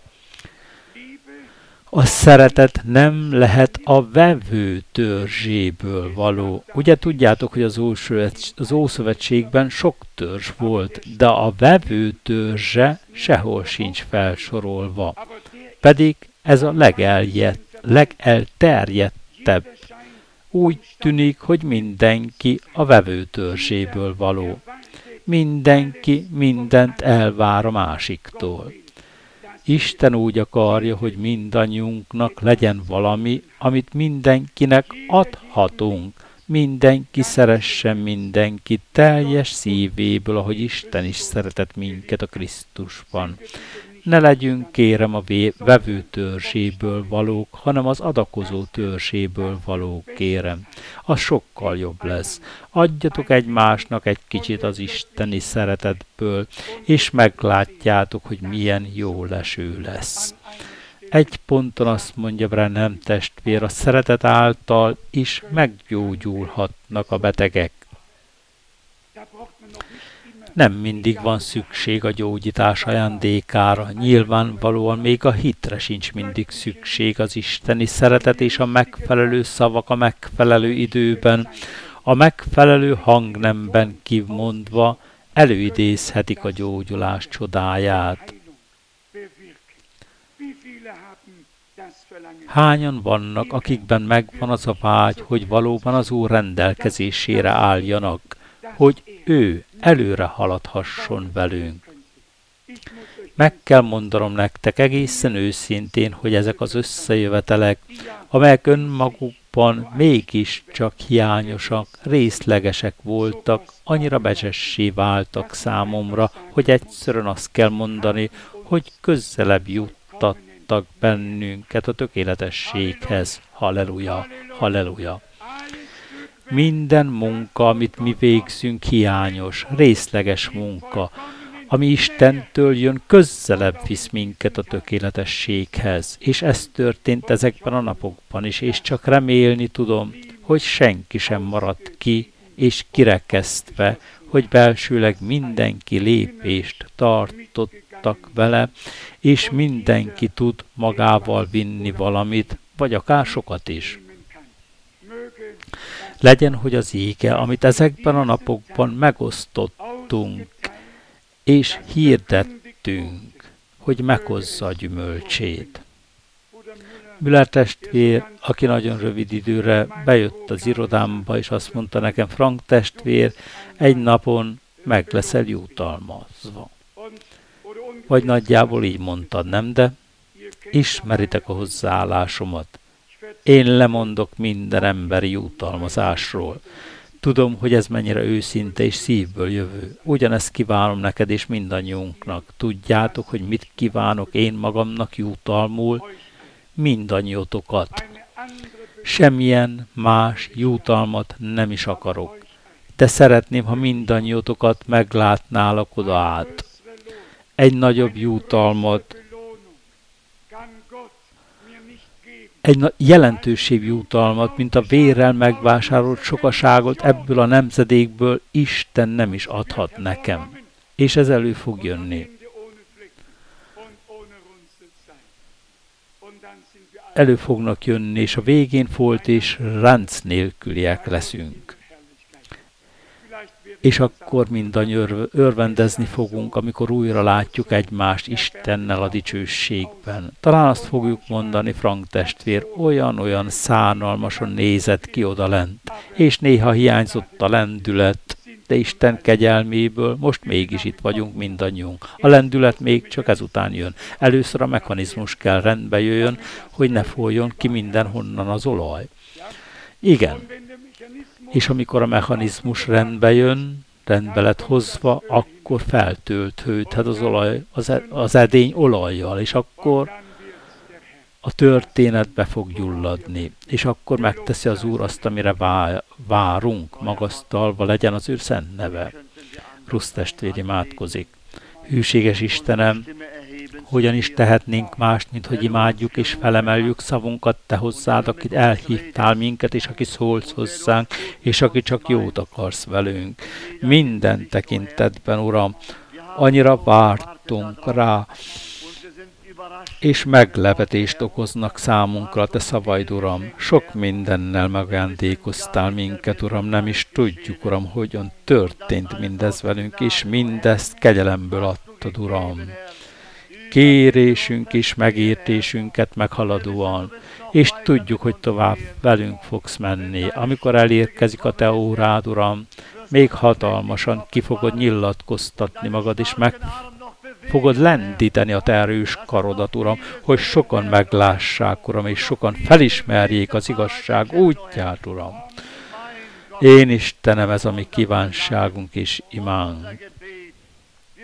A szeretet nem lehet a vevő törzséből való. Ugye tudjátok, hogy az, az Ószövetségben sok törzs volt, de a vevő törzse sehol sincs felsorolva. Pedig ez a legeljett, legelterjedtebb. Úgy tűnik, hogy mindenki a vevő törzséből való. Mindenki mindent elvár a másiktól. Isten úgy akarja, hogy mindannyiunknak legyen valami, amit mindenkinek adhatunk. Mindenki szeressen mindenkit teljes szívéből, ahogy Isten is szeretett minket a Krisztusban. Ne legyünk, kérem, a vevő törzséből valók, hanem az adakozó törzséből valók, kérem. Az sokkal jobb lesz. Adjatok egymásnak egy kicsit az isteni szeretetből, és meglátjátok, hogy milyen jó leső lesz. Egy ponton azt mondja Branham testvér, a szeretet által is meggyógyulhatnak a betegek. Nem mindig van szükség a gyógyítás ajándékára, nyilvánvalóan még a hitre sincs mindig szükség, az isteni szeretet és a megfelelő szavak a megfelelő időben, a megfelelő hangnemben kimondva előidézhetik a gyógyulás csodáját. Hányan vannak, akikben megvan az a vágy, hogy valóban az Úr rendelkezésére álljanak, hogy ő előre haladhasson velünk. Meg kell mondanom nektek egészen őszintén, hogy ezek az összejövetelek, amelyek önmagukban mégiscsak hiányosak, részlegesek voltak, annyira becsessé váltak számomra, hogy egyszerűen azt kell mondani, hogy közelebb juttattak bennünket a tökéletességhez. Halleluja, halleluja. Minden munka, amit mi végzünk, hiányos, részleges munka. Ami Istentől jön, közelebb visz minket a tökéletességhez. És ez történt ezekben a napokban is, és csak remélni tudom, hogy senki sem maradt ki, és kirekesztve, hogy belsőleg mindenki lépést tartottak vele, és mindenki tud magával vinni valamit, vagy akár sokat is. Legyen, hogy az ége, amit ezekben a napokban megosztottunk, és hirdettünk, hogy meghozza a gyümölcsét. Müller testvér, aki nagyon rövid időre bejött az irodámba, és azt mondta nekem, Frank testvér, egy napon meg leszel jutalmazva. Vagy nagyjából így mondtad, nem, de ismeritek a hozzáállásomat. Én lemondok minden emberi jutalmazásról. Tudom, hogy ez mennyire őszinte és szívből jövő. Ugyanezt kívánom neked és mindannyiunknak. Tudjátok, hogy mit kívánok én magamnak jutalmul? Mindannyiótokat. Semmilyen más jutalmat nem is akarok. De szeretném, ha mindannyiótokat meglátnálak oda át. Egy nagyobb jutalmat, egy jelentősebb jutalmat, mint a vérrel megvásárolt sokaságot ebből a nemzedékből Isten nem is adhat nekem. És ez elő fog jönni. Elő fognak jönni, és a végén folt és ránc nélküliek leszünk. És akkor mindannyian örvendezni fogunk, amikor újra látjuk egymást Istennel a dicsőségben. Talán azt fogjuk mondani, Frank testvér, olyan-olyan szánalmasan nézett ki odalent, és néha hiányzott a lendület, de Isten kegyelméből most mégis itt vagyunk mindannyiunk. A lendület még csak ezután jön. Először a mechanizmus kell rendbe jöjjön, hogy ne folyjon ki mindenhonnan az olaj. Igen. És amikor a mechanizmus rendbe jön, rendbe lett hozva, akkor feltöltődhet az olaj, az, az edény olajjal, és akkor a történet be fog gyulladni. És akkor megteszi az Úr azt, amire vá, várunk, magasztalva legyen az ő szent neve. Rusz testvér imádkozik. Hűséges Istenem, hogyan is tehetnénk mást, mint hogy imádjuk és felemeljük szavunkat te hozzád, akit elhívtál minket, és aki szólsz hozzánk, és aki csak jót akarsz velünk. Minden tekintetben, Uram, annyira vártunk rá, és meglepetést okoznak számunkra, te szavaid, Uram. Sok mindennel megajándékoztál minket, Uram, nem is tudjuk, Uram, hogyan történt mindez velünk, és mindezt kegyelemből adtad, Uram. Kérésünk és megértésünket meghaladóan, és tudjuk, hogy tovább velünk fogsz menni. Amikor elérkezik a te órád, Uram, még hatalmasan ki fogod nyilatkoztatni magad, és meg fogod lendíteni a te erős karodat, Uram, hogy sokan meglássák, Uram, és sokan felismerjék az igazság útját, Uram. Én Istenem, ez a mi kívánságunk és imánk.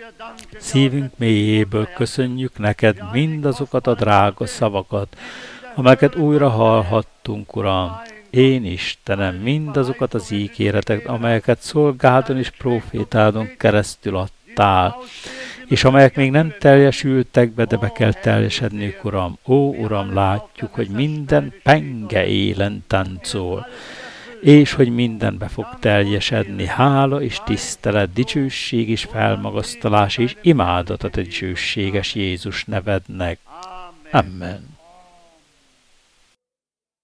Szívünk mélyéből köszönjük neked mindazokat a drága szavakat, amelyeket újra hallhattunk, Uram. Én Istenem, mindazokat az ígéreteket, amelyeket szolgádon és prófétádon keresztül adtál, és amelyek még nem teljesültek be, de be kell teljesedniük, Uram. Ó, Uram, látjuk, hogy minden penge élen táncol, és hogy mindenbe fog teljesedni. Hála és tisztelet, dicsőség és felmagasztalás és imádat a te dicsőséges Jézus nevednek. Amen.